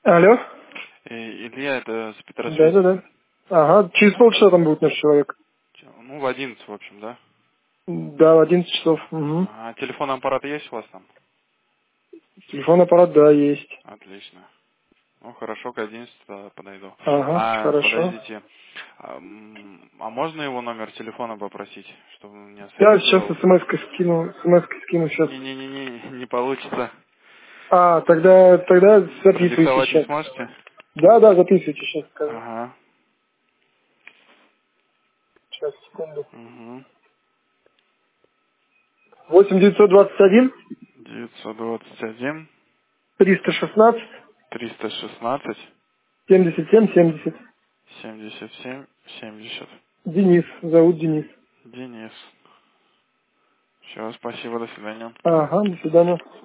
Алло? Илья, это с Петросвязи. Да. Ага, через полчаса там будет наш человек. Ну, в 11, в общем, да? Да, в 11 часов. Угу. А телефонный аппарат есть у вас там? Телефон, аппарат, да, есть. Отлично. Ну, хорошо, к 11 тогда подойду. Ага, хорошо. Подождите. А можно его номер телефона попросить, чтобы он меня Я сейчас сориентировал? смс-кой скину сейчас. Не получится. Тогда записывайте Продиктовать не сейчас. сможете? Да, записывайте сейчас, скажу. Ага. Сейчас, секунду. Угу. 8 921 921 316 316 77 70. 77 70. Денис, зовут Денис. Денис. Все, спасибо, до свидания. Ага, до свидания.